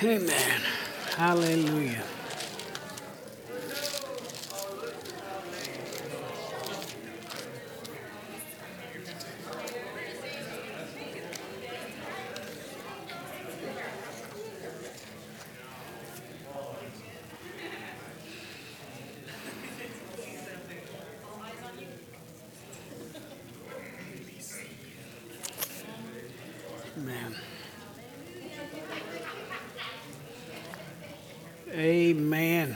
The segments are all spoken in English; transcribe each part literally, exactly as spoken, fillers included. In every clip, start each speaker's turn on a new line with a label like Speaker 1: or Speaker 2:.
Speaker 1: Amen. Hallelujah. Amen. Amen.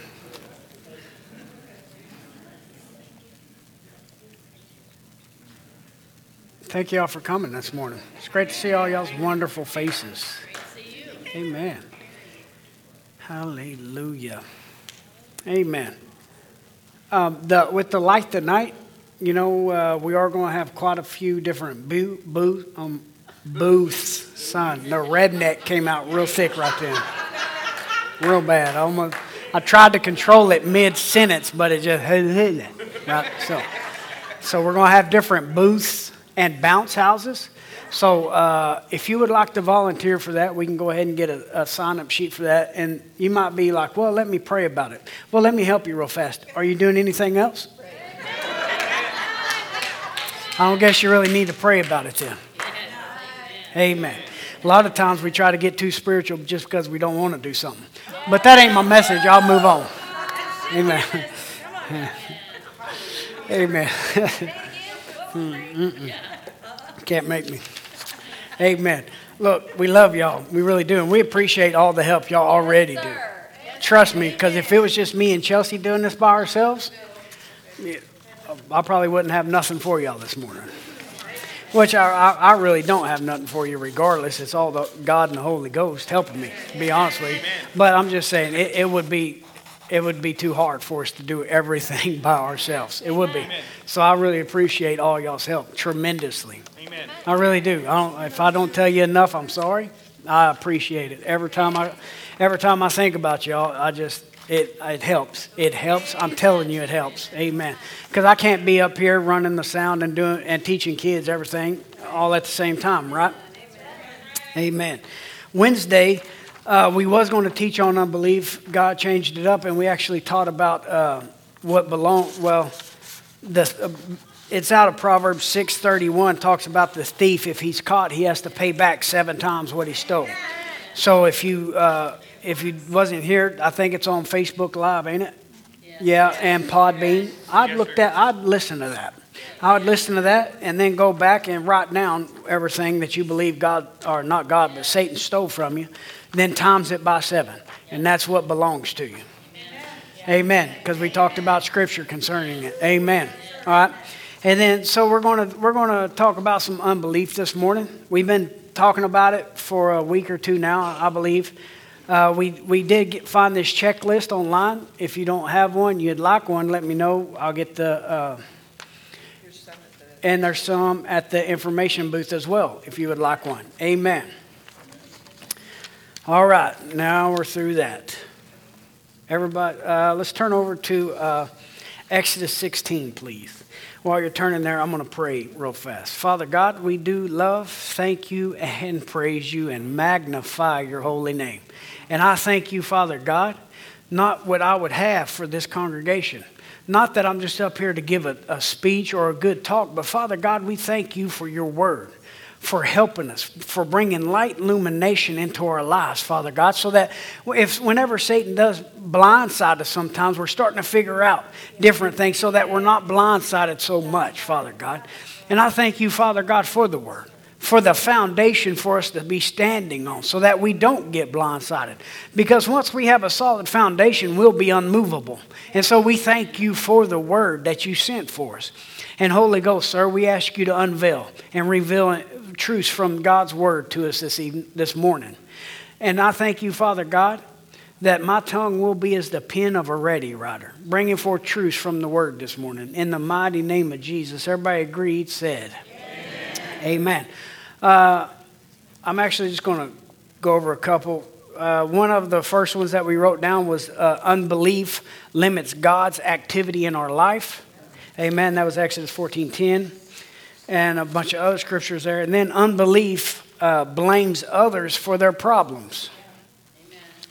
Speaker 1: Thank y'all for coming this morning. It's great to see all y'all's wonderful faces. Amen. Hallelujah. Amen. Um, the, with the light tonight, you know, uh, we are going to have quite a few different boo, boo, um, booths. Son, the redneck came out real thick right then. Real bad. I almost, I tried to control it mid-sentence, but it just, right? So, so we're going to have different booths and bounce houses. So uh, if you would like to volunteer for that, we can go ahead and get a, a sign-up sheet for that. And you might be like, well, let me pray about it. Well, let me help you real fast. Are you doing anything else? I don't guess you really need to pray about it then. Amen. A lot of times we try to get too spiritual just because we don't want to do something. But that ain't my message. I'll move on. Amen. Amen. Mm-mm. Can't make me. Amen. Look, we love y'all. We really do. And we appreciate all the help y'all already do. Trust me, because if it was just me and Chelsea doing this by ourselves, I probably wouldn't have nothing for y'all this morning. Which I, I, I really don't have nothing for you regardless. It's all the God and the Holy Ghost helping me, to be honest with you. But I'm just saying, it, it would be it would be too hard for us to do everything by ourselves. It would be. Amen. So I really appreciate all y'all's help tremendously. Amen. I really do. I don't, if I don't tell you enough, I'm sorry. I appreciate it. Every time I every time I think about y'all, I just it it helps. It helps. I'm telling you, it helps. Amen. Because I can't be up here running the sound and doing and teaching kids everything all at the same time, right? Amen. Amen. Wednesday, uh, we was going to teach on unbelief. God changed it up, and we actually taught about uh, what belong. Well, the uh, it's out of Proverbs six thirty-one. Talks about the thief. If he's caught, he has to pay back seven times what he stole. So if you uh, if you wasn't here, I think it's on Facebook Live, ain't it? Yeah, and Podbean. I'd look at, I'd listen to that. I would listen to that and then go back and write down everything that you believe God, or not God, but Satan stole from you. Then times it by seven, and that's what belongs to you. Amen. Because we talked about Scripture concerning it. Amen. All right. And then so we're going to we're going to talk about some unbelief this morning. We've been talking about it for a week or two now, I believe. Uh, we we did get, find this checklist online. If you don't have one, you'd like one, let me know. I'll get the, uh, and there's some at the information booth as well, if you would like one. Amen. All right, now we're through that. Everybody, uh, let's turn over to uh, Exodus sixteen, please. While you're turning there, I'm going to pray real fast. Father God, we do love, thank you, and praise you, and magnify your holy name. And I thank you, Father God, not what I would have for this congregation. Not that I'm just up here to give a, a speech or a good talk, but Father God, we thank you for your word, for helping us, for bringing light illumination into our lives, Father God, so that if whenever Satan does blindside us sometimes, we're starting to figure out different things so that we're not blindsided so much, Father God. And I thank you, Father God, for the word, for the foundation for us to be standing on so that we don't get blindsided. Because once we have a solid foundation, we'll be unmovable. And so we thank you for the word that you sent for us. And Holy Ghost, sir, we ask you to unveil and reveal truths from God's word to us this evening, this morning. And I thank you, Father God, that my tongue will be as the pen of a ready writer, bringing forth truths from the word this morning. In the mighty name of Jesus, everybody agreed, said, Amen. Amen. Uh, I'm actually just going to go over a couple. Uh, one of the first ones that we wrote down was uh, unbelief limits God's activity in our life. Amen. That was Exodus fourteen ten. And a bunch of other scriptures there. And then unbelief uh, blames others for their problems.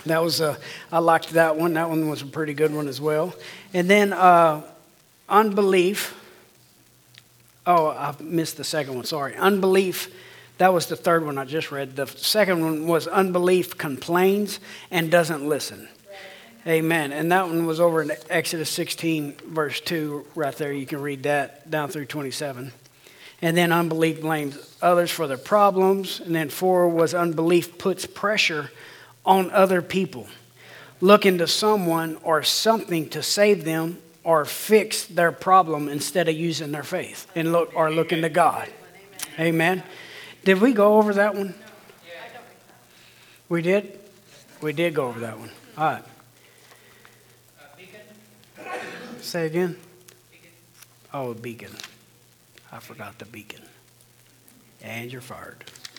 Speaker 1: That was a, I liked that one. That one was a pretty good one as well. And then uh, unbelief. Oh, I missed the second one. Sorry. Unbelief. That was the third one I just read. The second one was unbelief complains and doesn't listen. Amen. And that one was over in Exodus sixteen, verse two, right there. You can read that down through twenty-seven. And then unbelief blames others for their problems. And then four was unbelief puts pressure on other people, looking to someone or something to save them or fix their problem instead of using their faith and look or looking to God. Amen. Did we go over that one? We did? We did go over that one. All right. Say again? Oh, beacon. I forgot the beacon. And you're fired.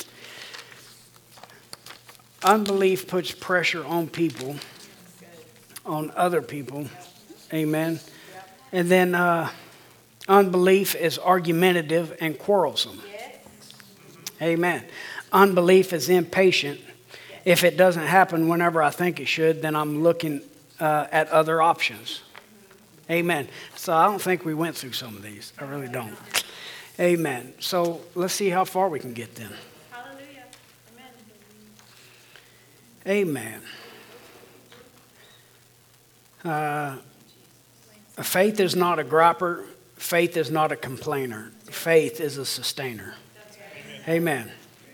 Speaker 1: Unbelief puts pressure on people, on other people. Amen. And then uh, unbelief is argumentative and quarrelsome. Amen. Unbelief is impatient. If it doesn't happen whenever I think it should, then I'm looking uh, at other options. Amen. So I don't think we went through some of these. I really don't. Amen. So let's see how far we can get then.
Speaker 2: Hallelujah. Amen.
Speaker 1: Amen. Uh, faith is not a griper. Faith is not a complainer. Faith is a sustainer. Amen.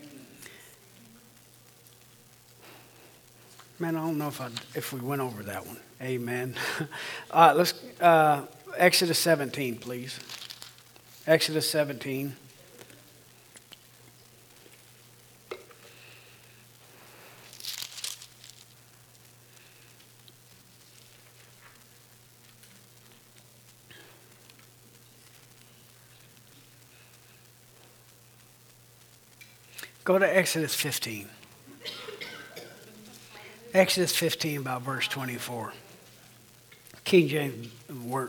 Speaker 1: Man, I don't know if I if we went over that one. Amen. All right, let's uh, Exodus seventeen, please. Exodus seventeen. Go to Exodus fifteen. Exodus fifteen, about verse twenty-four. King James word.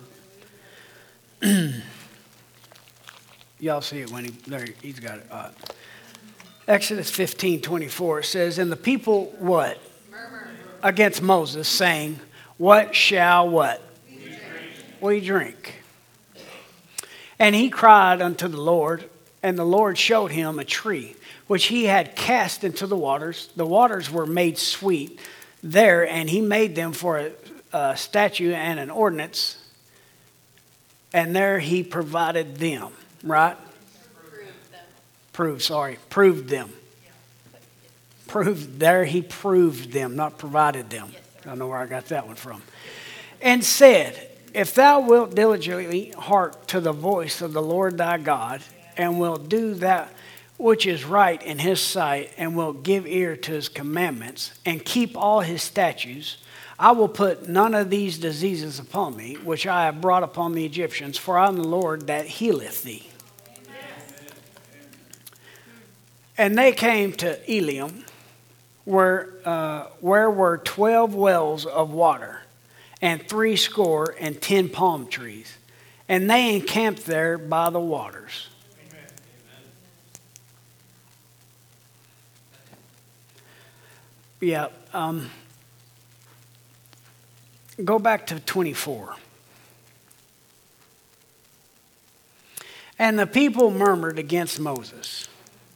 Speaker 1: Y'all see it when he, there, he's got it. Uh, Exodus fifteen, twenty-four says, and the people what? Murmur. Against Moses, saying, what shall what? We drink. We drink. And he cried unto the Lord, and the Lord showed him a tree, which he had cast into the waters. The waters were made sweet there, and he made them for a, a statute and an ordinance. And there he provided them, right? Proved them. Proved, sorry. Proved them. Proved, there he proved them, not provided them. I don't know where I got that one from. And said, if thou wilt diligently hearken to the voice of the Lord thy God, and wilt do that which is right in his sight, and will give ear to his commandments, and keep all his statutes, I will put none of these diseases upon thee, which I have brought upon the Egyptians, for I am the Lord that healeth thee. Amen. And they came to Elim, where, uh, where were twelve wells of water, and three score and ten palm trees. And they encamped there by the waters. Yeah, um, go back to twenty-four. And the people murmured against Moses,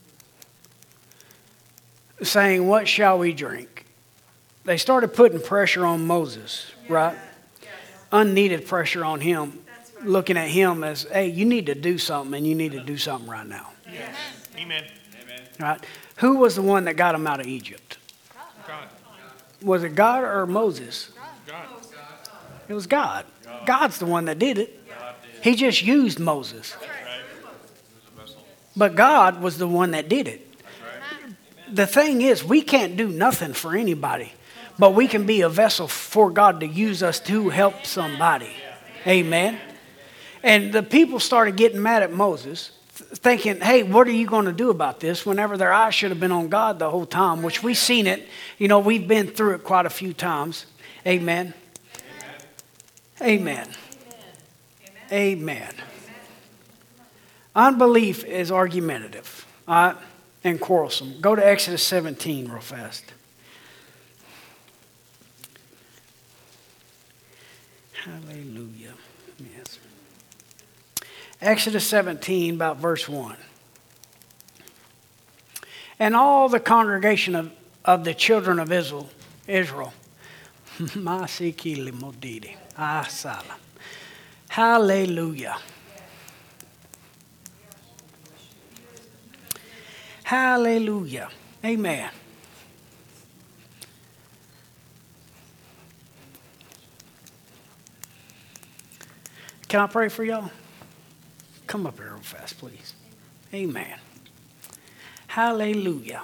Speaker 1: saying, what shall we drink? They started putting pressure on Moses, right? Yes. Unneeded pressure on him, right. Looking at him as, hey, you need to do something, and you need to do something right now.
Speaker 3: Yes. Amen. Amen.
Speaker 1: Right? Who was the one that got him out of Egypt?
Speaker 3: God.
Speaker 1: Was it God or Moses?
Speaker 3: God.
Speaker 1: It was God. God. God's the one that did it.
Speaker 3: God did.
Speaker 1: He just used Moses.
Speaker 3: Right.
Speaker 1: But God was the one that did it.
Speaker 3: Right.
Speaker 1: The thing is, we can't do nothing for anybody, but we can be a vessel for God to use us to help somebody. Amen. And the people started getting mad at Moses, thinking, hey, what are you going to do about this? Whenever their eyes should have been on God the whole time, which we've seen it. You know, we've been through it quite a few times. Amen. Amen. Amen. Amen. Unbelief is argumentative, all right, and quarrelsome. Go to Exodus seventeen real fast. Hallelujah. Yes. Exodus seventeen, about verse one. And all the congregation of, of the children of Israel, Israel, hallelujah. Hallelujah. Amen. Can I pray for y'all? Come up here real fast, please. Amen. Hallelujah.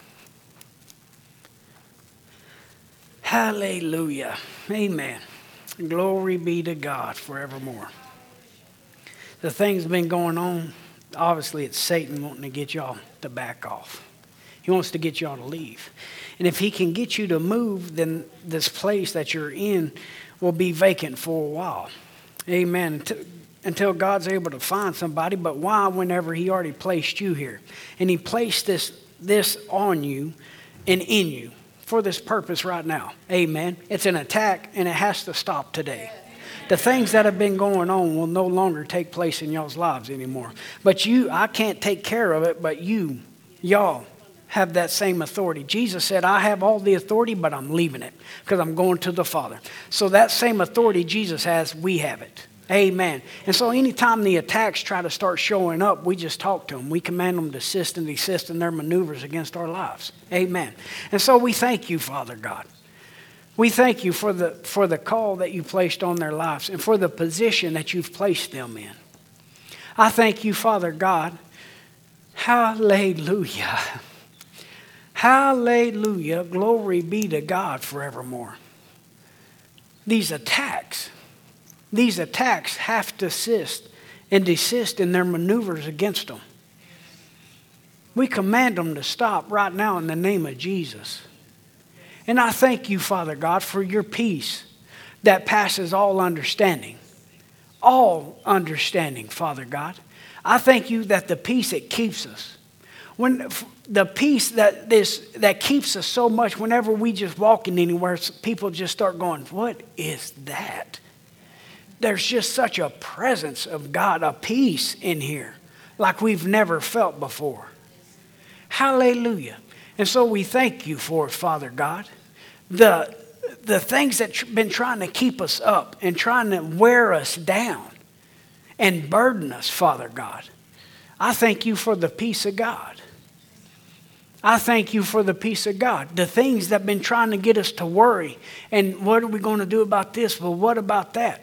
Speaker 1: Hallelujah. Amen. Glory be to God forevermore. The things that have been going on, obviously it's Satan wanting to get y'all to back off. He wants to get y'all to leave. And if he can get you to move, then this place that you're in will be vacant for a while. Amen. Until, until God's able to find somebody. But why whenever he already placed you here? And he placed this, this on you and in you for this purpose right now. Amen. It's an attack and it has to stop today. The things that have been going on will no longer take place in y'all's lives anymore. But you, I can't take care of it, but you, y'all have that same authority. Jesus said, I have all the authority, but I'm leaving it because I'm going to the Father. So that same authority Jesus has, we have it. Amen. And so anytime the attacks try to start showing up, we just talk to them. We command them to desist and desist in their maneuvers against our lives. Amen. And so we thank you, Father God. We thank you for the, for the call that you placed on their lives and for the position that you've placed them in. I thank you, Father God. Hallelujah. Hallelujah. Glory be to God forevermore. These attacks, these attacks have to assist and desist in their maneuvers against them. We command them to stop right now in the name of Jesus. And I thank you, Father God, for your peace that passes all understanding. All understanding, Father God. I thank you that the peace that keeps us, when the peace that this that keeps us so much, whenever we just walking anywhere, people just start going, what is that? There's just such a presence of God, a peace in here, like we've never felt before. Hallelujah. And so we thank you for it, Father God. The, the things that have been trying to keep us up and trying to wear us down and burden us, Father God. I thank you for the peace of God. I thank you for the peace of God. The things that have been trying to get us to worry. And what are we going to do about this? Well, what about that?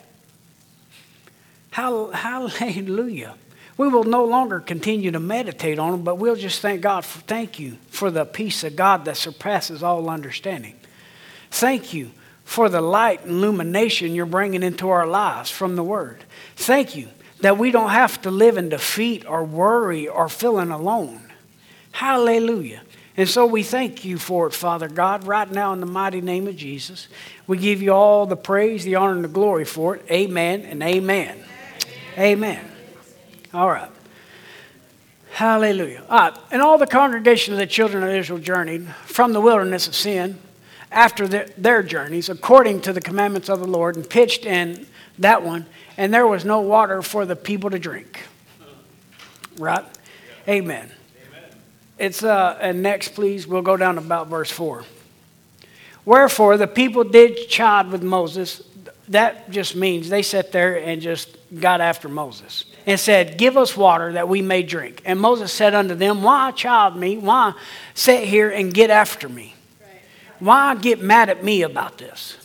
Speaker 1: Hallelujah. We will no longer continue to meditate on them, but we'll just thank God for, thank you for the peace of God that surpasses all understanding. Thank you for the light and illumination you're bringing into our lives from the Word. Thank you that we don't have to live in defeat or worry or feeling alone. Hallelujah. And so we thank you for it, Father God, right now in the mighty name of Jesus. We give you all the praise, the honor, and the glory for it. Amen and amen. Amen. Amen. All right. Hallelujah. All right. And all the congregation of the children of Israel journeyed from the wilderness of sin after their, their journeys, according to the commandments of the Lord, and pitched in that one, and there was no water for the people to drink. Right? Yeah. Amen. Amen. It's uh, and next, please, we'll go down to about verse four. Wherefore the people did chide with Moses. That just means they sat there and just got after Moses and said, give us water that we may drink. And Moses said unto them, why chide me? Why sit here and get after me? Why get mad at me about this?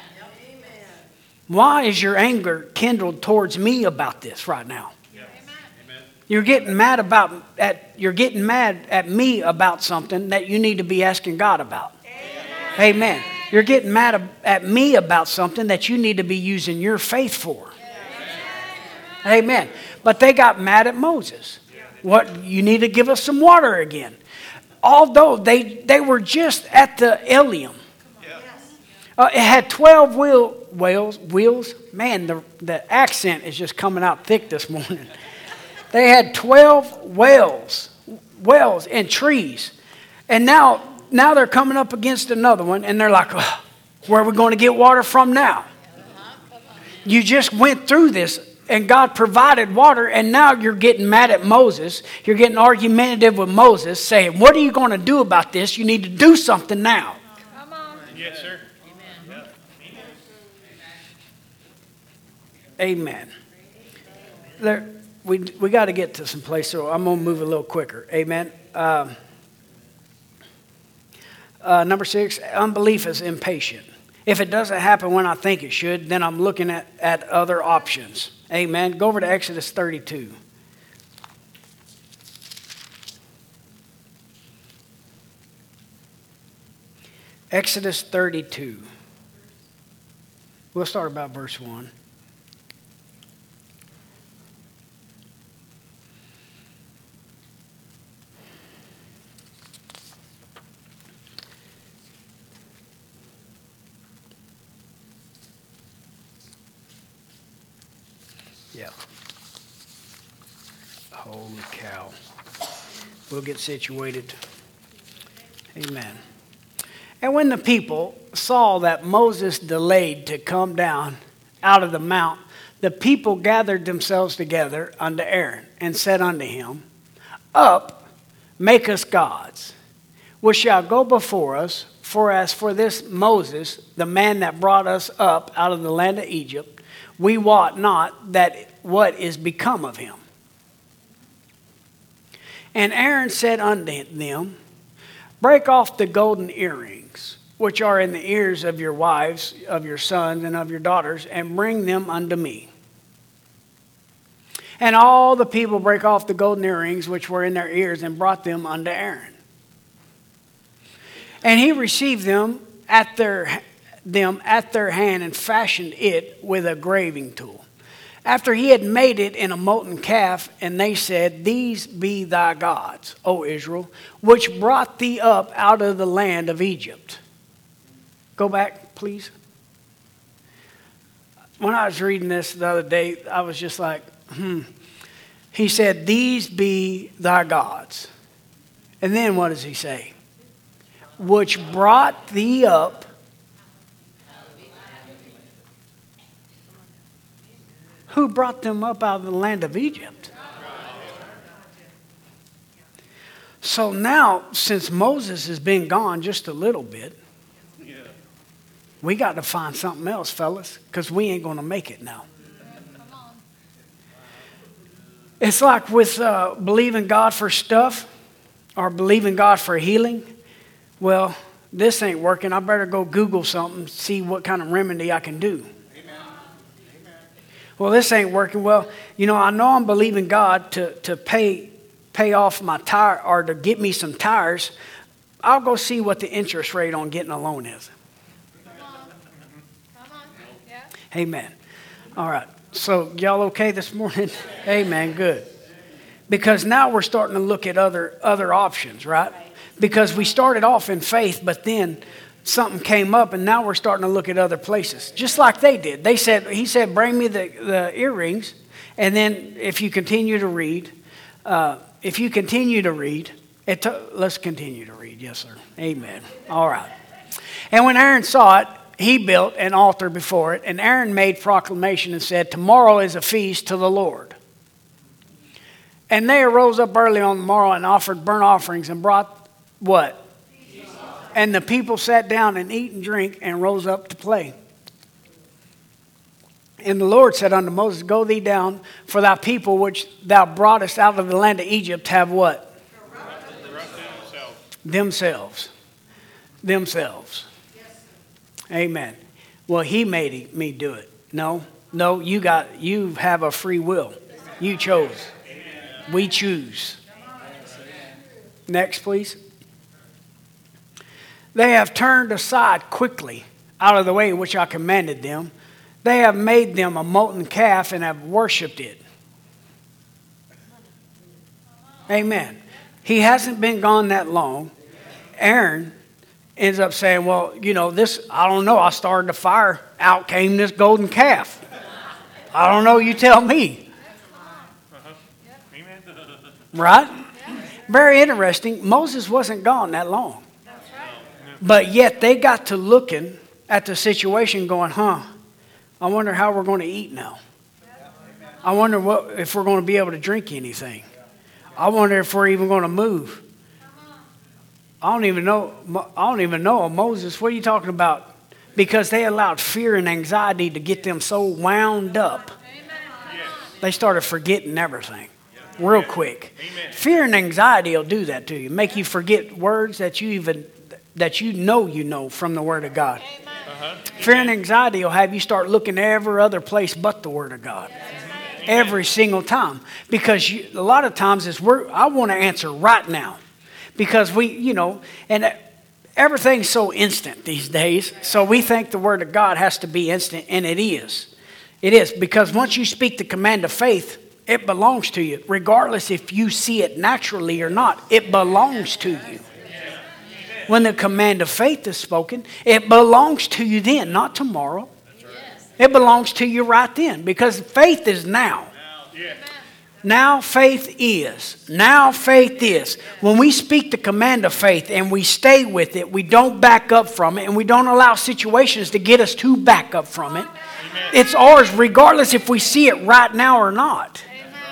Speaker 1: Why is your anger kindled towards me about this right now? You're getting mad about at you're getting mad at me about something that you need to be asking God about. Amen. Amen. You're getting mad at me about something that you need to be using your faith for. Amen. Amen. But they got mad at Moses. What, you need to give us some water again. Although they, they were just at the Eliam. Uh, it had twelve wheel, whales, wheels. Man, the, the accent is just coming out thick this morning. They had twelve wells, wells and trees. And now, now they're coming up against another one, and they're like, oh, where are we going to get water from now? You just went through this and God provided water, and now you're getting mad at Moses. You're getting argumentative with Moses, saying, what are you going to do about this? You need to do something now.
Speaker 2: Come on.
Speaker 3: Yes, sir.
Speaker 1: Amen. There, we we got to get to some place, so I'm going to move a little quicker. Amen. Um, uh, number six, unbelief is impatient. If it doesn't happen when I think it should, then I'm looking at, at other options. Amen. Go over to Exodus thirty-two. Exodus thirty-two. We'll start about verse one. Yeah. Holy cow. We'll get situated. Amen. And when the people saw that Moses delayed to come down out of the mount, the people gathered themselves together unto Aaron and said unto him, Up, make us gods, which shall go before us. For as for this Moses, the man that brought us up out of the land of Egypt, we wot not that what is become of him. And Aaron said unto them, Break off the golden earrings, which are in the ears of your wives, of your sons, and of your daughters, and bring them unto me. And all the people brake off the golden earrings which were in their ears, and brought them unto Aaron. And he received them at their them at their hand and fashioned it with a graving tool. After he had made it in a molten calf, and they said, These be thy gods, O Israel, which brought thee up out of the land of Egypt. Go back, please. When I was reading this the other day, I was just like, hmm. He said, These be thy gods. And then what does he say? Which brought thee up. Who brought them up out of the land of Egypt? So now, since Moses has been gone just a little bit, we got to find something else, fellas, because we ain't going to make it now. It's like with uh, believing God for stuff or believing God for healing. Well, this ain't working. I better go Google something, see what kind of remedy I can do. Well, this ain't working. Well, you know, I know I'm believing God to, to pay pay off my tire or to get me some tires. I'll go see what the interest rate on getting a loan is.
Speaker 2: Come on. Come on. Yeah.
Speaker 1: Amen. All right. So y'all okay this morning? Amen. Good. Because now we're starting to look at other other options, right? Because we started off in faith, but then something came up, and now we're starting to look at other places, just like they did. They said, he said, bring me the, the earrings, and then if you continue to read, uh, if you continue to read, it t- let's continue to read. Yes, sir. Amen. All right. And when Aaron saw it, he built an altar before it, and Aaron made proclamation and said, Tomorrow is a feast to the Lord. And they arose up early on the morrow and offered burnt offerings and brought what? And the people sat down and eat and drink and rose up to play. And the Lord said unto Moses, Go thee down, for thy people which thou broughtest out of the land of Egypt have what? Themselves. Themselves. Amen. Well, he made me do it. No, no, you got, you have a free will. You chose. We choose. Next, please. They have turned aside quickly out of the way which I commanded them. They have made them a molten calf and have worshipped it. Amen. He hasn't been gone that long. Aaron ends up saying, well, you know, this, I don't know. I started the fire. Out came this golden calf. I don't know. You tell me. Right? Very interesting. Moses wasn't gone that long. But yet they got to looking at the situation going, huh, I wonder how we're going to eat now. I wonder what if we're going to be able to drink anything. I wonder if we're even going to move. I don't even know. I don't even know. Moses, what are you talking about? Because they allowed fear and anxiety to get them so wound up. They started forgetting everything real quick. Fear and anxiety will do that to you. Make you forget words that you even that you know you know from the Word of God. Uh-huh. Fear and anxiety will have you start looking every other place but the Word of God. Every single time. Because you, a lot of times it's we're, I want to answer right now. Because we, you know, and everything's so instant these days. So we think the Word of God has to be instant, and it is. It is. Because once you speak the command of faith, it belongs to you. Regardless if you see it naturally or not, it belongs to you. When the command of faith is spoken, it belongs to you then, not tomorrow. It belongs to you right then, because faith is now. Now faith is. Now faith is. When we speak the command of faith and we stay with it, we don't back up from it, and we don't allow situations to get us to back up from it. It's ours regardless if we see it right now or not.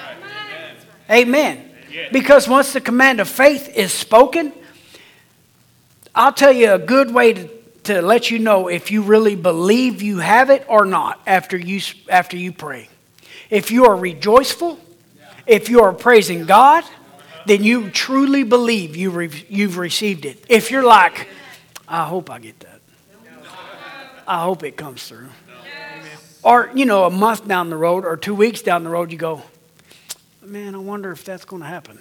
Speaker 1: Amen. Because once the command of faith is spoken, I'll tell you a good way to to let you know if you really believe you have it or not after you after you pray. If you are rejoiceful, if you are praising God, then you truly believe you re- you've received it. If you're like, I hope I get that. I hope it comes through. Or, you know, a month down the road or two weeks down the road, you go, man, I wonder if that's going to happen.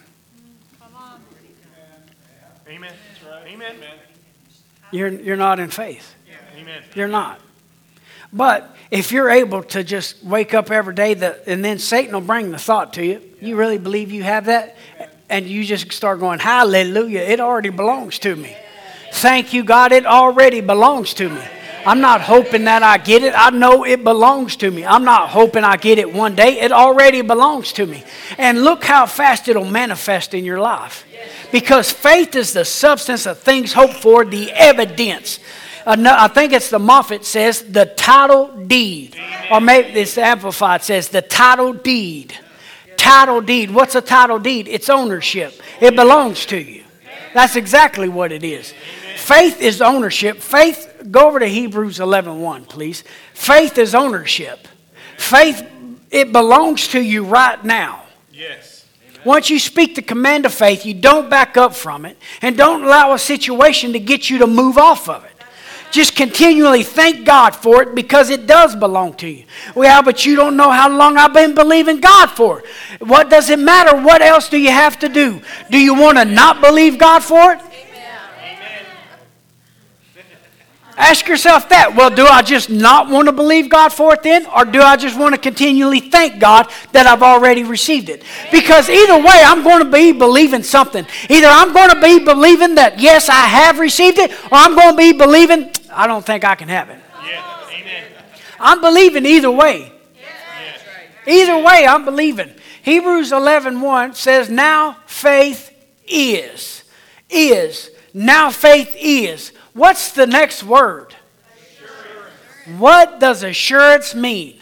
Speaker 3: Amen. Amen.
Speaker 1: You're, you're not in faith.
Speaker 3: Amen.
Speaker 1: You're not. But if you're able to just wake up every day, that, and then Satan will bring the thought to you, you really believe you have that? And you just start going, hallelujah, it already belongs to me. Thank you, God, it already belongs to me. I'm not hoping that I get it. I know it belongs to me. I'm not hoping I get it one day. It already belongs to me. And look how fast it'll manifest in your life. Because faith is the substance of things hoped for, the evidence. Uh, no, I think it's the Moffat says the title deed. Or maybe it's the Amplified says the title deed. Title deed. What's a title deed? It's ownership. It belongs to you. That's exactly what it is. Faith is ownership. Faith, go over to Hebrews eleven one, please. Faith is ownership. Faith, it belongs to you right now.
Speaker 3: Yes.
Speaker 1: Once you speak the command of faith, you don't back up from it, and don't allow a situation to get you to move off of it. Just continually thank God for it, because it does belong to you. Well, but you don't know how long I've been believing God for. What does it matter? What else do you have to do? Do you want to not believe God for it? Ask yourself that. Well, do I just not want to believe God for it then? Or do I just want to continually thank God that I've already received it? Because either way, I'm going to be believing something. Either I'm going to be believing that, yes, I have received it, or I'm going to be believing, I don't think I can have it.
Speaker 3: Yeah. Amen.
Speaker 1: I'm believing either way. Either way, I'm believing. Hebrews eleven one says, now faith is. Is. Now faith is. What's the next word? Assurance. What does assurance mean?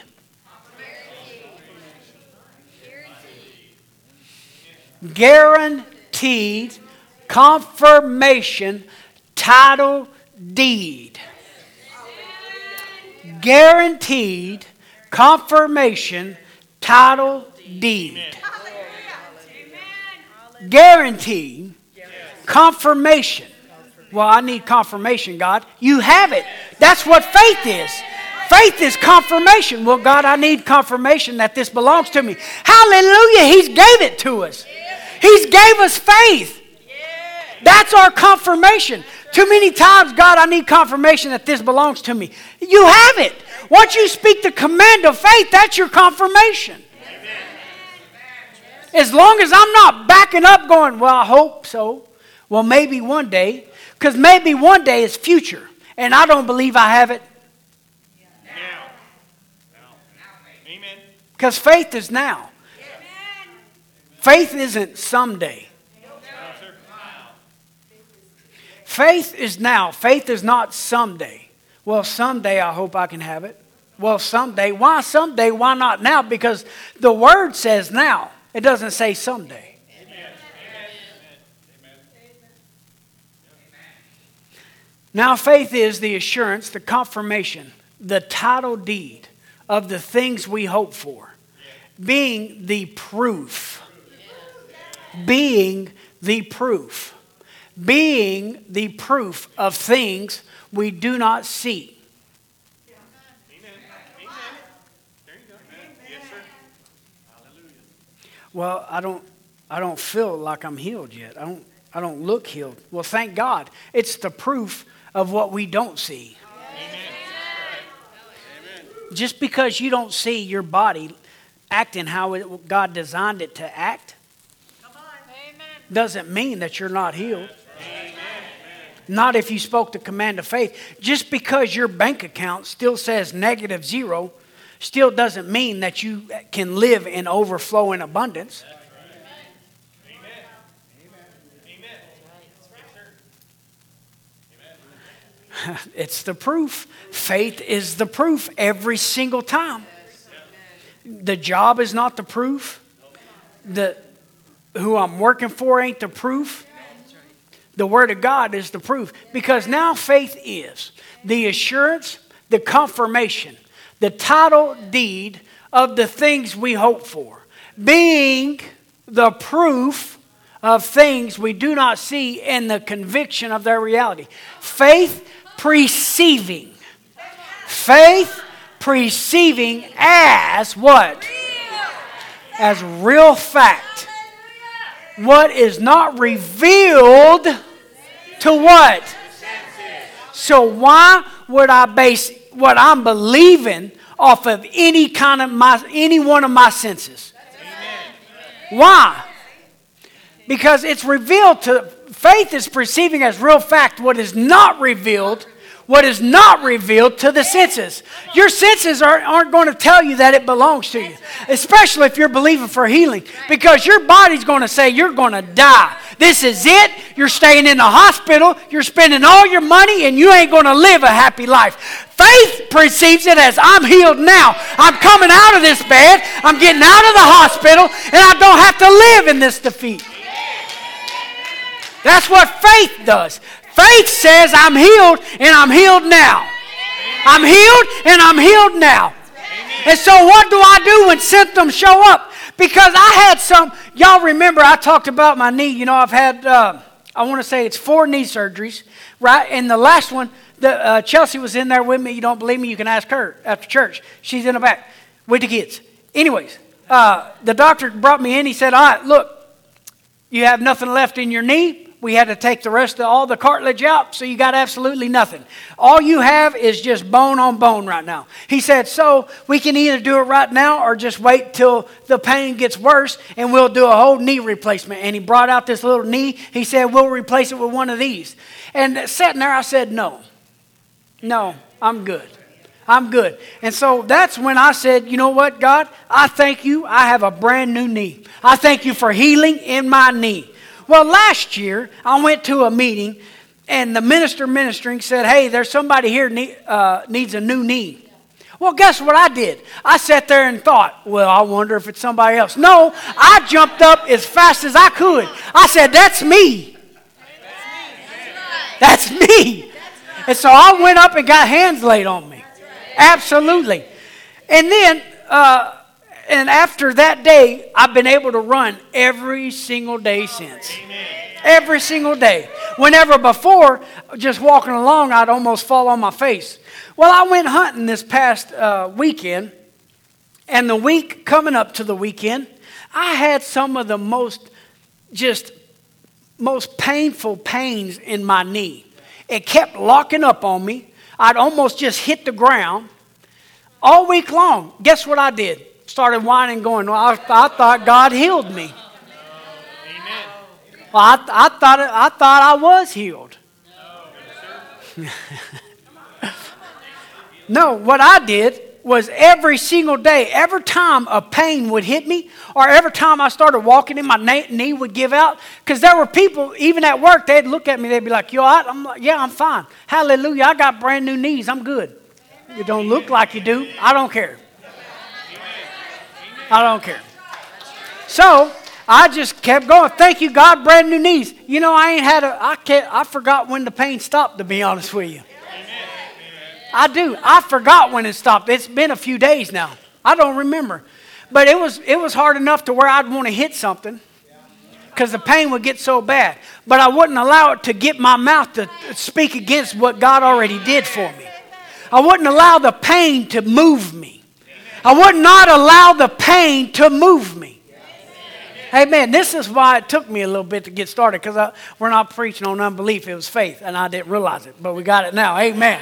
Speaker 1: Guaranteed, confirmation, title, deed. Guaranteed, confirmation, title, deed. Guaranteed, confirmation. Well, I need confirmation, God. You have it. That's what faith is. Faith is confirmation. Well, God, I need confirmation that this belongs to me. Hallelujah. He's gave it to us. He's gave us faith. That's our confirmation. Too many times, God, I need confirmation that this belongs to me. You have it. Once you speak the command of faith, that's your confirmation. As long as I'm not backing up going, well, I hope so. Well, maybe one day. Because maybe one day is future. And I don't believe I have it.
Speaker 3: Now. Amen.
Speaker 1: Because faith is now. Faith isn't someday. Faith is now. Faith is not someday. Well, someday I hope I can have it. Well, someday. Why someday? Why not now? Because the word says now. It doesn't say someday.
Speaker 3: Amen.
Speaker 1: Now faith is the assurance, the confirmation, the title deed of the things we hope for. Being the proof. Being the proof. Being the proof of things we do not see. Well, I don't I don't feel like I'm healed yet. I don't I don't look healed. Well, thank God. It's the proof of what we don't see. Amen. Just because you don't see your body acting how it, God designed it to act doesn't mean that you're not healed. Amen. Not if you spoke the command of faith. Just because your bank account still says negative zero still doesn't mean that you can live in overflow and abundance. It's the proof. Faith is the proof every single time. The job is not the proof. The who I'm working for ain't the proof. The Word of God is the proof. Because now faith is the assurance, the confirmation, the title deed of the things we hope for, being the proof of things we do not see and the conviction of their reality. Faith perceiving. Faith perceiving as what? As real fact. What is not revealed to what? So why would I base what I'm believing off of any kind of my any one of my senses? Amen. Why? Because it's revealed to faith is perceiving as real fact what is not revealed, what is not revealed to the senses. Your senses aren't, aren't going to tell you that it belongs to you, especially if you're believing for healing, because your body's going to say you're going to die. This is it. You're staying in the hospital. You're spending all your money and you ain't going to live a happy life. Faith perceives it as I'm healed now. I'm coming out of this bed. I'm getting out of the hospital and I don't have to live in this defeat. That's what faith does. Faith says I'm healed and I'm healed now. I'm healed and I'm healed now. And so what do I do when symptoms show up? Because I had some, y'all remember I talked about my knee. You know, I've had, uh, I want to say it's four knee surgeries, right? And the last one, the, uh, Chelsea was in there with me. You don't believe me? You can ask her after church. She's in the back with the kids. Anyways, uh, the doctor brought me in. He said, all right, look, you have nothing left in your knee. We had to take the rest of all the cartilage out, so you got absolutely nothing. All you have is just bone on bone right now. He said, so we can either do it right now or just wait till the pain gets worse and we'll do a whole knee replacement. And he brought out this little knee. He said, we'll replace it with one of these. And sitting there, I said, no, no, I'm good. I'm good. And so that's when I said, you know what, God, I thank you. I have a brand new knee. I thank you for healing in my knee. Well, last year, I went to a meeting, and the minister ministering said, hey, there's somebody here need, uh, needs a new knee. Well, guess what I did? I sat there and thought, well, I wonder if it's somebody else. No, I jumped up as fast as I could. I said, that's me. That's me. And so I went up and got hands laid on me. Absolutely. And then... Uh, And after that day, I've been able to run every single day since. Amen. Every single day. Whenever before, just walking along, I'd almost fall on my face. Well, I went hunting this past uh, weekend. And the week coming up to the weekend, I had some of the most, just most painful pains in my knee. It kept locking up on me. I'd almost just hit the ground. All week long, guess what I did? Started whining, going, well, I, I thought God healed me. Amen. Well, I, I thought it, I thought I was healed. No, what I did was every single day, every time a pain would hit me, or every time I started walking and my knee would give out, because there were people, even at work, they'd look at me, they'd be like, yo, I, I'm like, yeah, I'm fine. Hallelujah, I got brand new knees, I'm good. You don't look like you do. I don't care. I don't care. So I just kept going. Thank you, God. Brand new knees. You know, I ain't had a. I can't. I forgot when the pain stopped. To be honest with you, I do. I forgot when it stopped. It's been a few days now. I don't remember, but it was it was hard enough to where I'd want to hit something because the pain would get so bad. But I wouldn't allow it to get my mouth to speak against what God already did for me. I wouldn't allow the pain to move me. I would not allow the pain to move me. Amen. This is why it took me a little bit to get started, because we're not preaching on unbelief. It was faith, and I didn't realize it, but we got it now. Amen.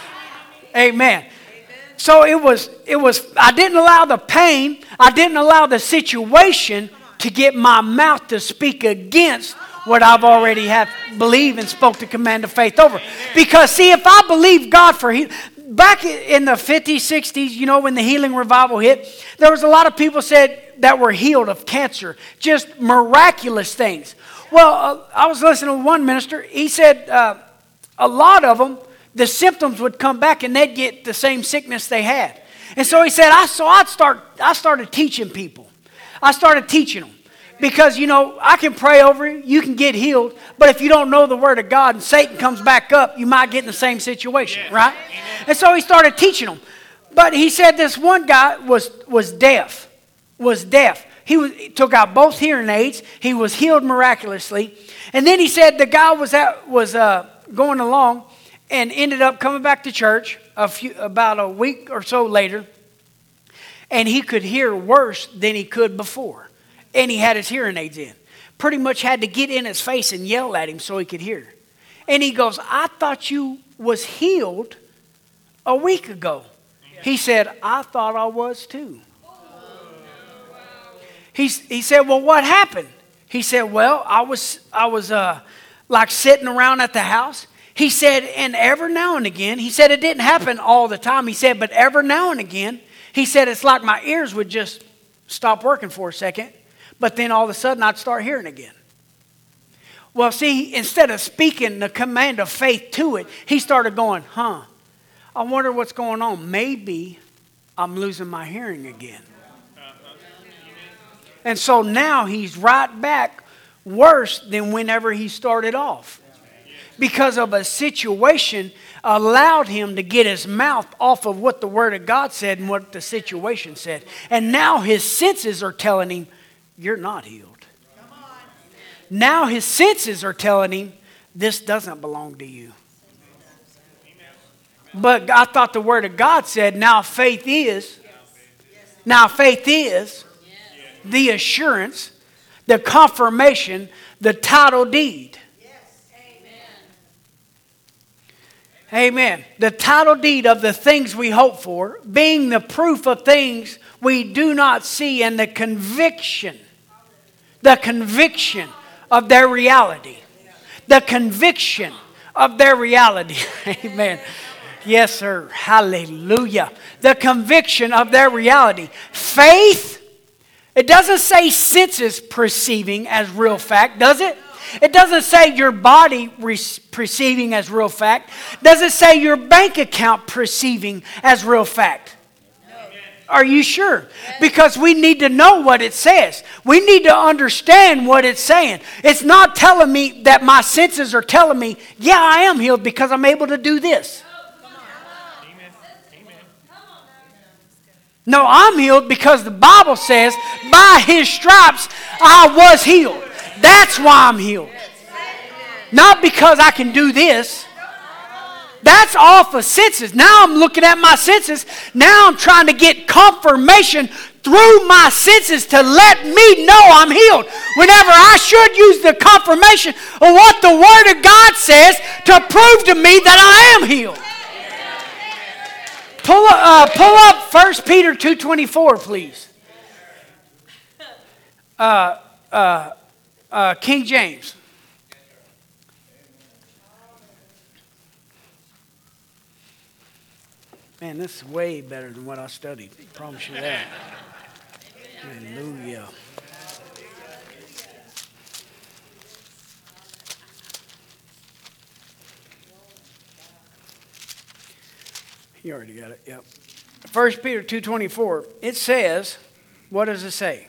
Speaker 1: Amen. So it was, it was, I didn't allow the pain, I didn't allow the situation to get my mouth to speak against what I've already have believed and spoke the command of faith over. Because see, if I believe God for healing, back in the fifties, sixties, you know, when the healing revival hit, there was a lot of people said that were healed of cancer, just miraculous things. Well, uh, I was listening to one minister. He said uh, a lot of them, the symptoms would come back and they'd get the same sickness they had. And so he said, I so I'd start. I started teaching people. I started teaching them. Because, you know, I can pray over you, you can get healed, but if you don't know the Word of God and Satan comes back up, you might get in the same situation, yeah. Right? Amen. And so he started teaching them. But he said this one guy was, was deaf, was deaf. He, was, he took out both hearing aids. He was healed miraculously. And then he said the guy was, at, was uh, going along and ended up coming back to church a few, about a week or so later, and he could hear worse than he could before. And he had his hearing aids in. Pretty much had to get in his face and yell at him so he could hear. And he goes, I thought you was healed a week ago. He said, I thought I was too. He, he said, well, what happened? He said, well, I was, I was uh, like sitting around at the house. He said, and every now and again, he said it didn't happen all the time. He said, but every now and again, he said it's like my ears would just stop working for a second. But then all of a sudden, I'd start hearing again. Well, see, instead of speaking the command of faith to it, he started going, huh, I wonder what's going on. Maybe I'm losing my hearing again. And so now he's right back worse than whenever he started off. Because of a situation allowed him to get his mouth off of what the Word of God said and what the situation said. And now his senses are telling him, you're not healed. Now his senses are telling him, this doesn't belong to you. But I thought the Word of God said, now faith is, now faith is the assurance, the confirmation, the title deed. Amen. The title deed of the things we hope for, being the proof of things we do not see, and the conviction, the conviction of their reality. The conviction of their reality. Amen. Yes, sir. Hallelujah. The conviction of their reality. Faith, it doesn't say senses perceiving as real fact, does it? It doesn't say your body re- perceiving as real fact. Does it say your bank account perceiving as real fact? No. Are you sure? Because we need to know what it says. We need to understand what it's saying. It's not telling me that my senses are telling me, yeah, I am healed because I'm able to do this. No, I'm healed because the Bible says, by His stripes I was healed. That's why I'm healed. Not because I can do this. That's off of senses. Now I'm looking at my senses. Now I'm trying to get confirmation through my senses to let me know I'm healed. Whenever I should use the confirmation of what the Word of God says to prove to me that I am healed. Pull, uh, pull up First Peter two twenty-four, please. Uh, uh, uh, King James. Man, this is way better than what I studied. I promise you that. Hallelujah. You already got it, yep. First Peter two twenty-four, it says, what does it say?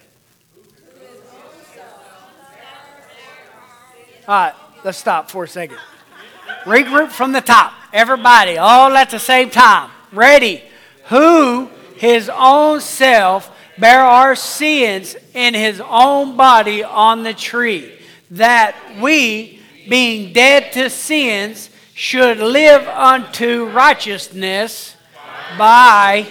Speaker 1: All right, let's stop for a second. Regroup from the top. Everybody, all at the same time. Ready? Who his own self bare our sins in his own body on the tree, that we, being dead to sins, should live unto righteousness, by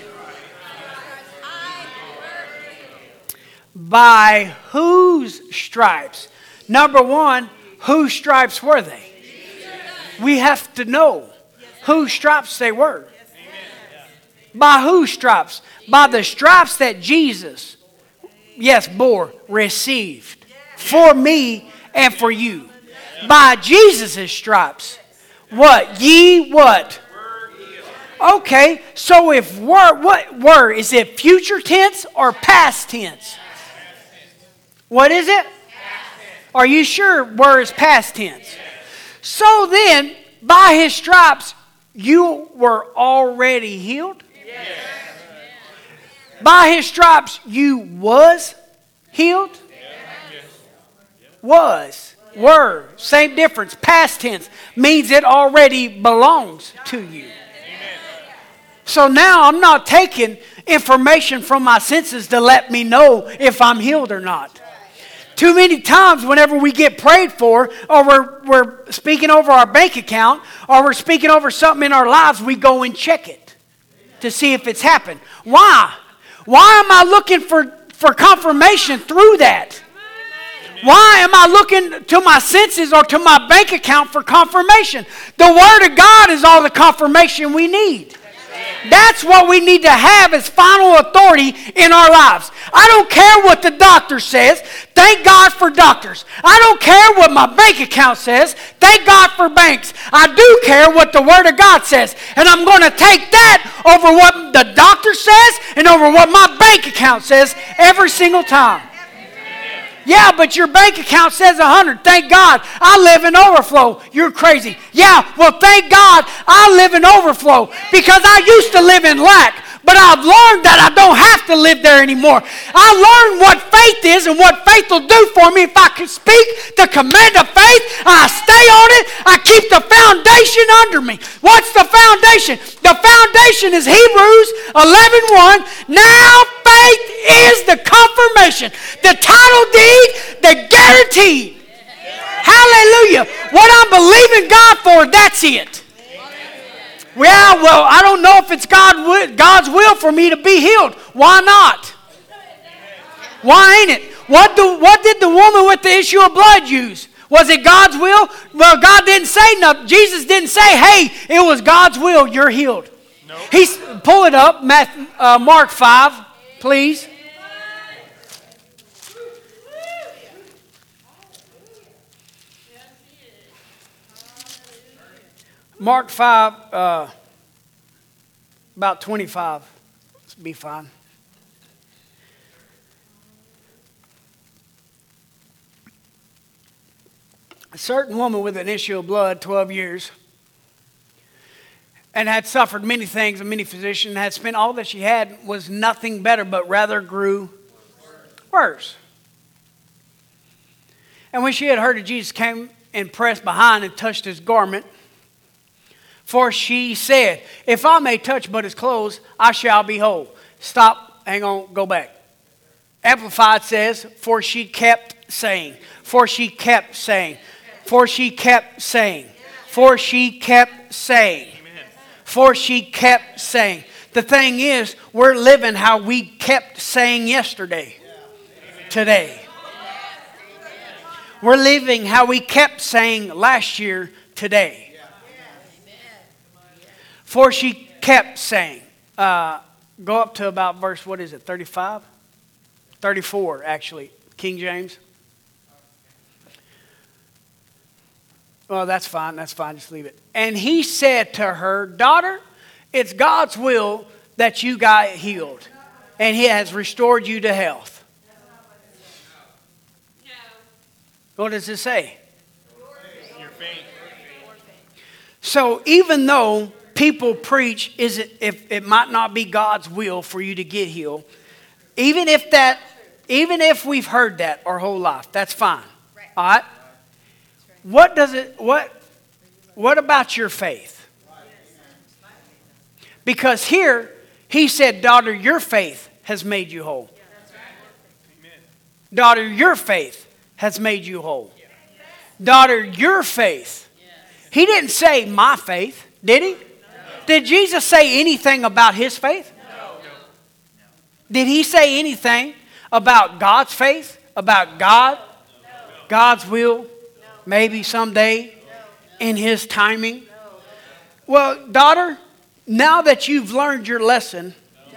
Speaker 1: by whose stripes? Number one, whose stripes were they? We have to know whose stripes they were. By whose stripes? By the stripes that Jesus, yes, bore, received for me and for you. By Jesus' stripes. What? Ye what? Okay, so if were, what were? Is it future tense or past tense? What is it? Are you sure were is past tense? So then, by his stripes, you were already healed? By his stripes, you was healed? Was. Were. Same difference. Past tense means it already belongs to you. So now I'm not taking information from my senses to let me know if I'm healed or not. Too many times whenever we get prayed for, or we're, we're speaking over our bank account, or we're speaking over something in our lives, we go and check it to see if it's happened. Why? Why am I looking for, for confirmation through that? Why am I looking to my senses or to my bank account for confirmation? The Word of God is all the confirmation we need. That's what we need to have as final authority in our lives. I don't care what the doctor says. Thank God for doctors. I don't care what my bank account says. Thank God for banks. I do care what the Word of God says. And I'm going to take that over what the doctor says and over what my bank account says every single time. Yeah, but your bank account says one hundred. Thank God. I live in overflow. You're crazy. Yeah, well, thank God I live in overflow because I used to live in lack. But I've learned that I don't have to live there anymore. I learned what faith is and what faith will do for me if I can speak the command of faith. I stay on it. I keep the foundation under me. What's the foundation? The foundation is Hebrews eleven one. Now faith is the confirmation, the title deed, the guarantee. Hallelujah. What I'm believing God for, that's it. Yeah, well, I don't know if it's God, God's will for me to be healed. Why not? Why ain't it? What, the, what did the woman with the issue of blood use? Was it God's will? Well, God didn't say nothing. Jesus didn't say, hey, it was God's will, you're healed. Nope. He's, pull it up, Matthew, uh, Mark five, please. Mark five, uh, about twenty-five. Let's be fine. A certain woman with an issue of blood, twelve years, and had suffered many things, and many physicians, had spent all that she had, was nothing better, but rather grew worse. And when she had heard that Jesus came and pressed behind and touched his garment, for she said, if I may touch but his clothes, I shall be whole. Stop, hang on, go back. Amplified says, for she kept saying, for she kept saying, for she kept saying, for she kept saying, for she kept saying. The thing is, we're living how we kept saying yesterday, today. We're living how we kept saying last year, today. For she kept saying, uh, go up to about verse, what is it, thirty-five? thirty-four, actually, King James. Well, that's fine, that's fine, just leave it. And he said to her, daughter, it's God's will that you got healed, and he has restored you to health. What does it say?
Speaker 3: Your faith.
Speaker 1: So even though people preach is it if it might not be God's will for you to get healed, even if that, even if we've heard that our whole life, that's fine. All right. What does it? What? What about your faith? Because here he said, "Daughter, your faith has made you whole." Daughter, your faith has made you whole. Daughter, your faith. He didn't say my faith, did he? Did Jesus say anything about his faith? Did he say anything about God's faith? About God? God's will? Maybe someday in his timing? Well, daughter, now that you've learned your lesson,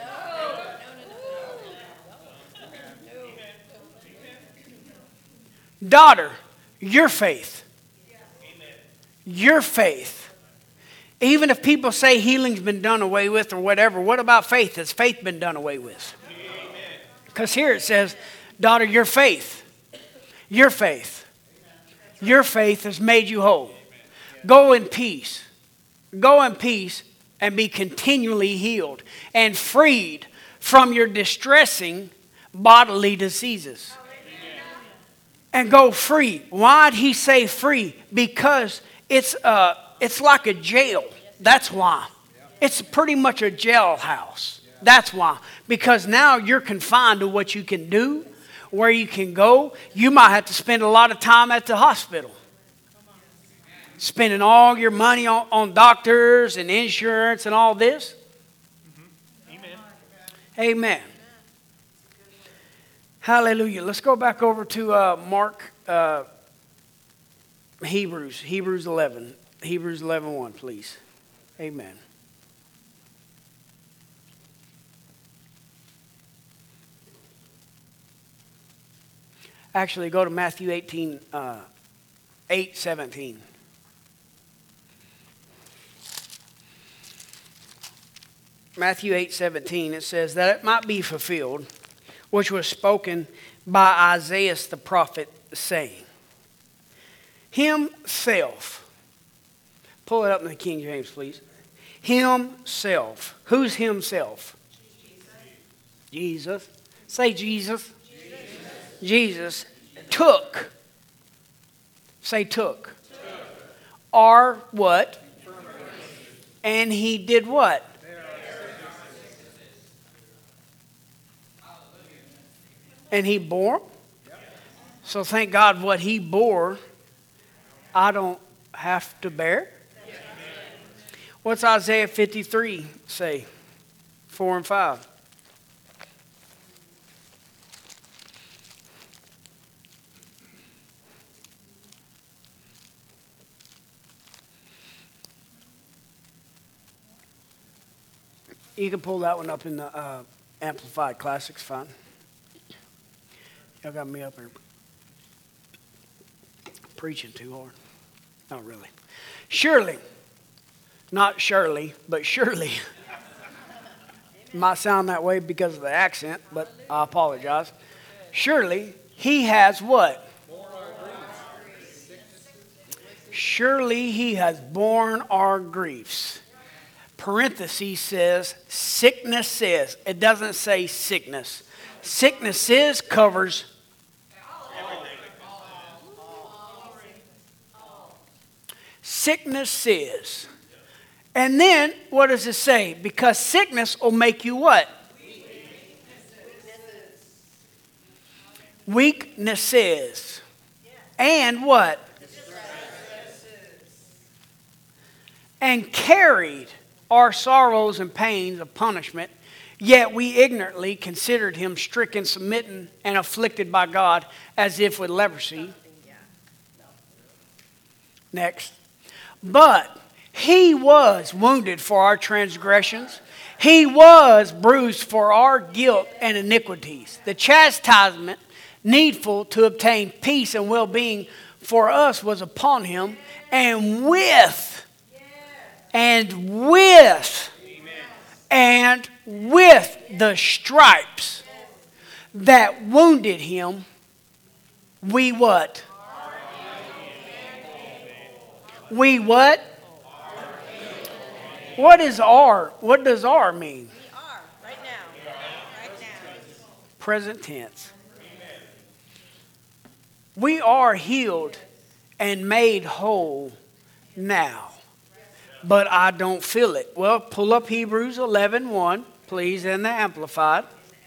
Speaker 1: daughter, your faith. Your faith. Even if people say healing's been done away with or whatever, what about faith? Has faith been done away with? Because here it says, daughter, your faith. Your faith. Your faith has made you whole. Go in peace. Go in peace and be continually healed and freed from your distressing bodily diseases. And go free. Why did he say free? Because it's uh, it's like a jail. That's why. It's pretty much a jailhouse. That's why. Because now you're confined to what you can do, where you can go. You might have to spend a lot of time at the hospital. Spending all your money on, on doctors and insurance and all this.
Speaker 3: Amen.
Speaker 1: Amen. Hallelujah. Let's go back over to uh, Mark, uh, Hebrews, Hebrews eleven. Hebrews eleven one, please. Amen. Actually, go to Matthew eighteen, uh, eight seventeen. Matthew eight seventeen, it says that it might be fulfilled, which was spoken by Isaiah the prophet, saying, Himself. Pull it up in the King James, please. Himself. Who's himself? Jesus. Jesus. Say Jesus. Jesus. Jesus took. Say took. took. Our what? And he did what? And he bore. So thank God what he bore, I don't have to bear. What's Isaiah fifty-three say? Four and five. You can pull that one up in the uh, Amplified Classics, fine. Y'all got me up here preaching too hard. Not really. Surely, not surely, but surely. Might sound that way because of the accent, but I apologize. Surely, he has what? Surely he has borne our griefs. Parentheses says, sickness says. It doesn't say sickness. Sickness is covers sickness is. And then what does it say? Because sickness will make you what? Weaknesses. And what? And carried our sorrows and pains of punishment. Yet we ignorantly considered him stricken, smitten, and afflicted by God as if with leprosy. Next. But he was wounded for our transgressions. He was bruised for our guilt and iniquities. The chastisement needful to obtain peace and well-being for us was upon him. And with, and with, and with the stripes that wounded him, we what? We what? What is are? What does are mean?
Speaker 4: We are, right now. Right now.
Speaker 1: Present tense. We are healed and made whole now. But I don't feel it. Well, pull up Hebrews eleven one, please, in the Amplified.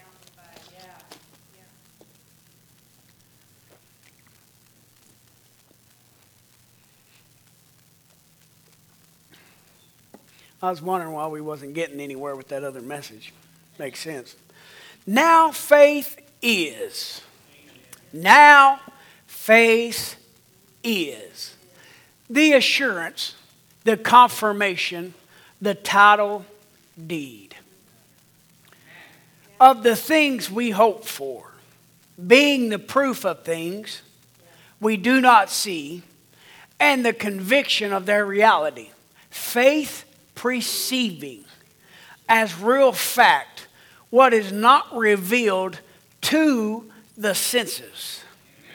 Speaker 1: I was wondering why we wasn't getting anywhere with that other message. Makes sense. Now faith is. Now faith is. The assurance, the confirmation, the title deed of the things we hope for, being the proof of things we do not see, and the conviction of their reality. Faith perceiving as real fact what is not revealed to the senses.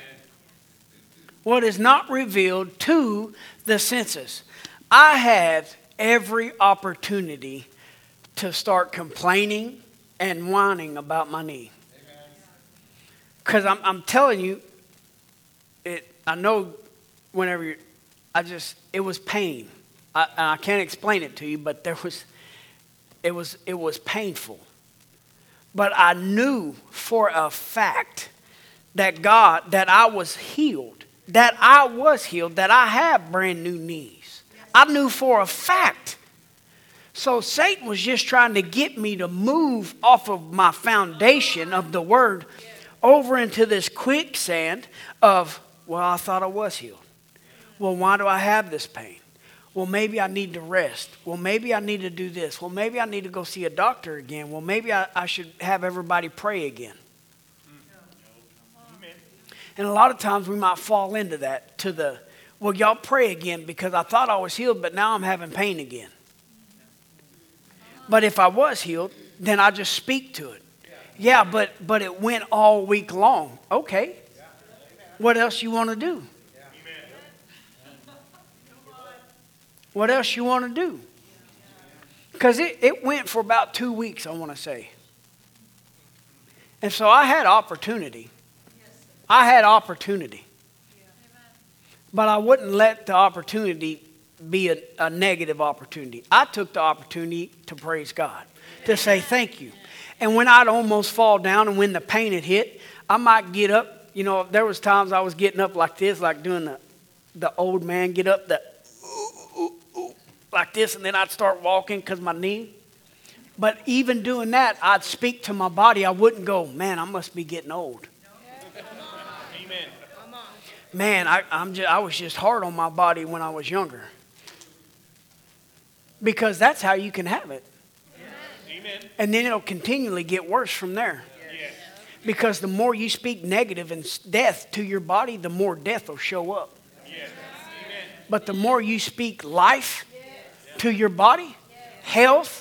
Speaker 1: What is not revealed to the senses. I had every opportunity to start complaining and whining about my knee. Because I'm, I'm telling you, it. I know whenever you, I just, it was pain. I, and I can't explain it to you, but there was, it was, it was painful. But I knew for a fact that God, that I was healed, that I was healed, that I have brand new knees. I knew for a fact. So Satan was just trying to get me to move off of my foundation of the word over into this quicksand of, well, I thought I was healed. Well, why do I have this pain? Well, maybe I need to rest. Well, maybe I need to do this. Well, maybe I need to go see a doctor again. Well, maybe I, I should have everybody pray again. And a lot of times we might fall into that, to the, well, y'all pray again because I thought I was healed, but now I'm having pain again. But if I was healed, then I just speak to it. Yeah, but but it went all week long. Okay. What else you want to do? What else you want to do? Because it, it went for about two weeks, I want to say. And so I had opportunity. I had opportunity. But I wouldn't let the opportunity be a, a negative opportunity. I took the opportunity to praise God, to say thank you. And when I'd almost fall down and when the pain had hit, I might get up. You know, there was times I was getting up like this, like doing the, the old man get up, the like this, and then I'd start walking because my knee. But even doing that, I'd speak to my body. I wouldn't go, man, I must be getting old.
Speaker 3: Amen.
Speaker 1: Man, I, I'm just, I was just hard on my body when I was younger. Because that's how you can have it.
Speaker 3: Amen.
Speaker 1: And then it'll continually get worse from there.
Speaker 3: Yes.
Speaker 1: Because the more you speak negative and death to your body, the more death will show up.
Speaker 3: Yes. Amen.
Speaker 1: But the more you speak life to your body, health,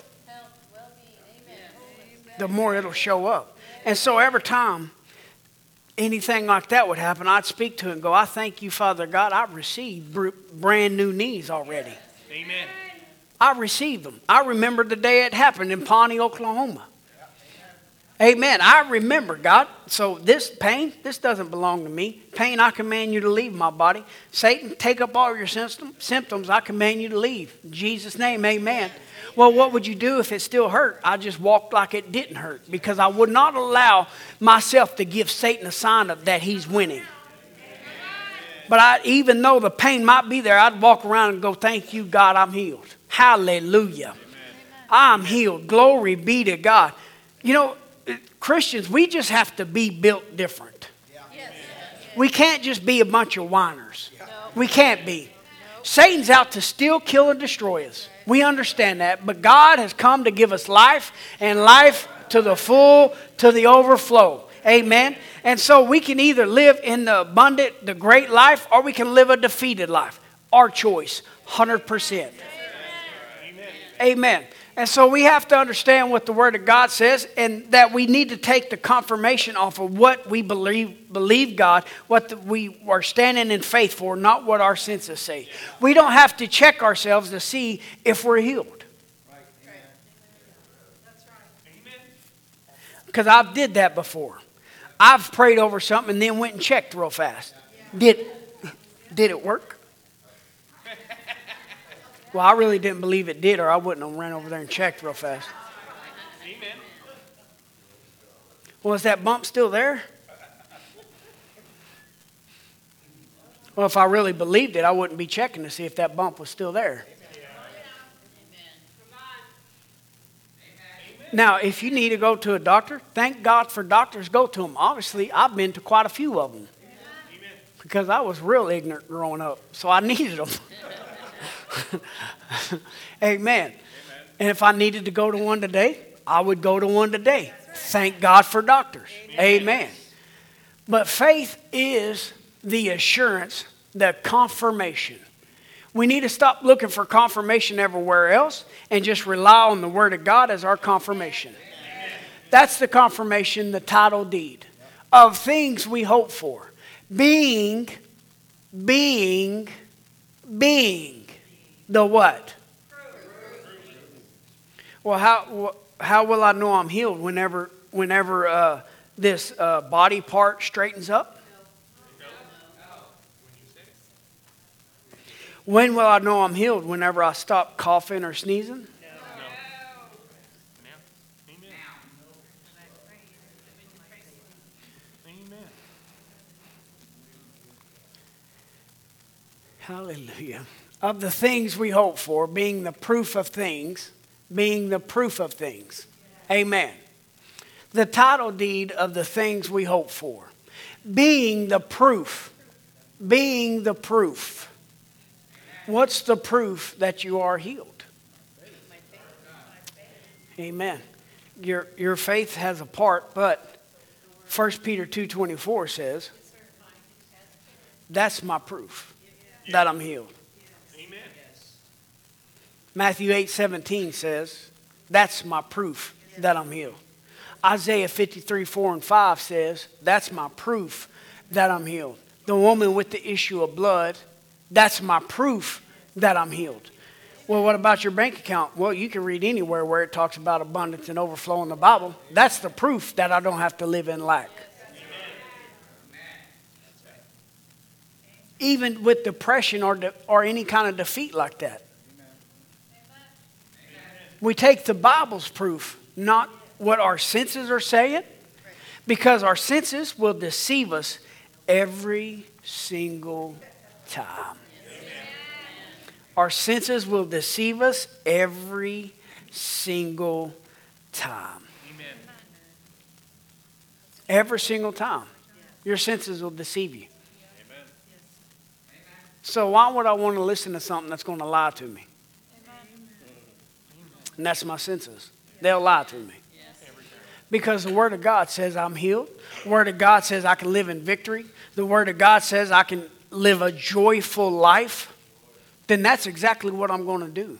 Speaker 1: the more it'll show up. And so every time anything like that would happen, I'd speak to it and go, I thank you, Father God, I received br- brand new knees already.
Speaker 3: Amen.
Speaker 1: I received them. I remember the day it happened in Pawnee, Oklahoma. Amen. I remember, God. So this pain, this doesn't belong to me. Pain, I command you to leave my body. Satan, take up all your symptoms. I command you to leave. In Jesus' name, amen. Well, what would you do if it still hurt? I just walked like it didn't hurt because I would not allow myself to give Satan a sign of that he's winning. But I, even though the pain might be there, I'd walk around and go, thank you, God, I'm healed. Hallelujah. I'm healed. Glory be to God. You know, Christians, we just have to be built different. We can't just be a bunch of whiners. We can't be. Satan's out to steal, kill, and destroy us. We understand that. But God has come to give us life, and life to the full, to the overflow. Amen. And so we can either live in the abundant, the great life, or we can live a defeated life. Our choice, one hundred percent. Amen. Amen. And so we have to understand what the Word of God says, and that we need to take the confirmation off of what we believe, believe God, what the, we are standing in faith for, not what our senses say. We don't have to check ourselves to see if we're healed. Because I've did that before. I've prayed over something and then went and checked real fast. Did, did it work? Well, I really didn't believe it did, or I wouldn't have ran over there and checked real fast.
Speaker 3: Amen.
Speaker 1: Well, is that bump still there? Well, if I really believed it, I wouldn't be checking to see if that bump was still there. Now, if you need to go to a doctor, thank God for doctors. Go to them. Obviously, I've been to quite a few of them because I was real ignorant growing up, so I needed them. Amen. And if I needed to go to one today, I would go to one today. Thank God for doctors. Amen. But faith is the assurance, the confirmation. We need to stop looking for confirmation everywhere else and just rely on the Word of God as our confirmation. That's the confirmation, the title deed of things we hope for. Being, being, being the what? Well, how how will I know I'm healed whenever whenever uh, this uh, body part straightens up? When will I know I'm healed? Whenever I stop coughing or sneezing? Hallelujah. Of the things we hope for, being the proof of things, being the proof of things. Amen. The title deed of the things we hope for. Being the proof. Being the proof. What's the proof that you are healed? Amen. Your, your faith has a part, but First Peter two twenty-four says, that's my proof that I'm healed.
Speaker 3: Amen.
Speaker 1: Matthew eight seventeen says, that's my proof that I'm healed. Isaiah fifty-three four and five says, that's my proof that I'm healed. The woman with the issue of blood, that's my proof that I'm healed. Well, what about your bank account? Well, you can read anywhere where it talks about abundance and overflow in the Bible. That's the proof that I don't have to live in lack. Even with depression or, de- or any kind of defeat like that. We take the Bible's proof, not what our senses are saying, because our senses will deceive us every single time. Our senses will deceive us every single time. Every single time. Your senses will deceive you. So why would I want to listen to something that's going to lie to me? And that's my senses. They'll lie to me. Because the Word of God says I'm healed. The Word of God says I can live in victory. The Word of God says I can live a joyful life. Then that's exactly what I'm going to do.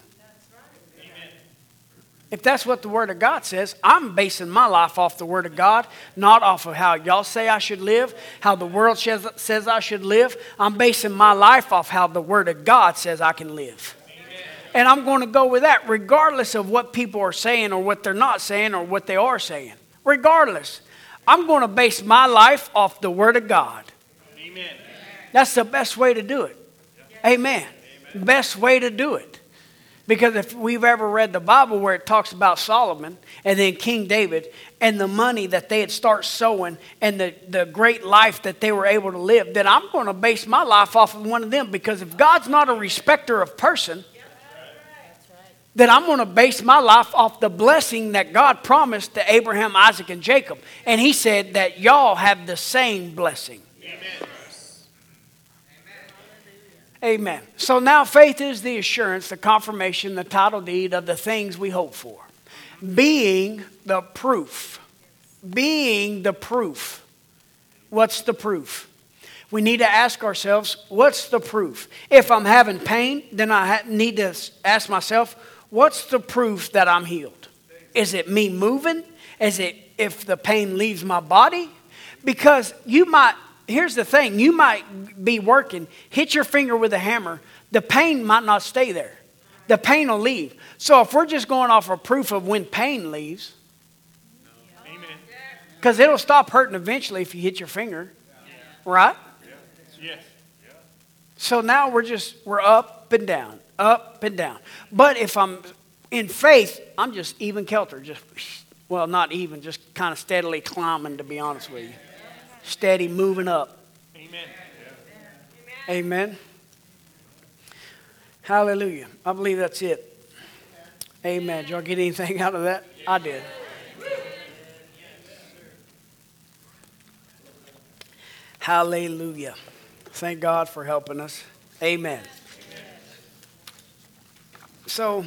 Speaker 1: If that's what the Word of God says, I'm basing my life off the Word of God, not off of how y'all say I should live, how the world says, says I should live. I'm basing my life off how the Word of God says I can live. Amen. And I'm going to go with that regardless of what people are saying or what they're not saying or what they are saying. Regardless. I'm going to base my life off the Word of God.
Speaker 3: Amen.
Speaker 1: That's the best way to do it. Amen. Amen. Best way to do it. Because if we've ever read the Bible where it talks about Solomon and then King David and the money that they had started sowing and the, the great life that they were able to live, then I'm going to base my life off of one of them. Because if God's not a respecter of person, then I'm going to base my life off the blessing that God promised to Abraham, Isaac, and Jacob. And he said that y'all have the same blessing. Amen. Amen. So now faith is the assurance, the confirmation, the title deed of the things we hope for. Being the proof. Being the proof. What's the proof? We need to ask ourselves, what's the proof? If I'm having pain, then I ha- need to ask myself, what's the proof that I'm healed? Is it me moving? Is it if the pain leaves my body? Because you might... Here's the thing. You might be working, hit your finger with a hammer. The pain might not stay there. The pain will leave. So if we're just going off a proof of when pain leaves,
Speaker 3: Amen.
Speaker 1: Because it'll stop hurting eventually if you hit your finger. Right?
Speaker 3: Yes.
Speaker 1: So now we're just, we're up and down, up and down. But if I'm in faith, I'm just even kelter. Just, well, not even, just kind of steadily climbing, to be honest with you. Steady moving up.
Speaker 3: Amen.
Speaker 1: Amen. Hallelujah. I believe that's it. Amen. Did y'all get anything out of that? I did. Hallelujah. Thank God for helping us. Amen. So,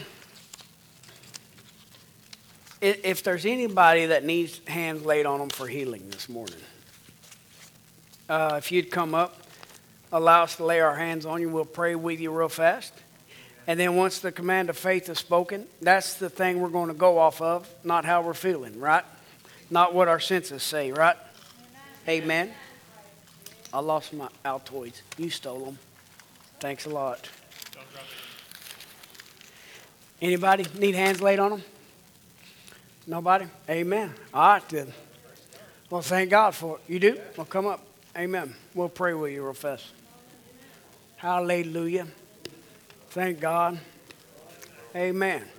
Speaker 1: i- if there's anybody that needs hands laid on them for healing this morning, uh, if you'd come up, allow us to lay our hands on you, we'll pray with you real fast. And then once the command of faith is spoken, that's the thing we're going to go off of, not how we're feeling, right? Not what our senses say, right? Amen. I lost my Altoids. You stole them. Thanks a lot. Anybody need hands laid on them? Nobody? Amen. All right, then. Well, thank God for it. You do? Well, come up. Amen. We'll pray with you real fast. Hallelujah. Thank God. Amen.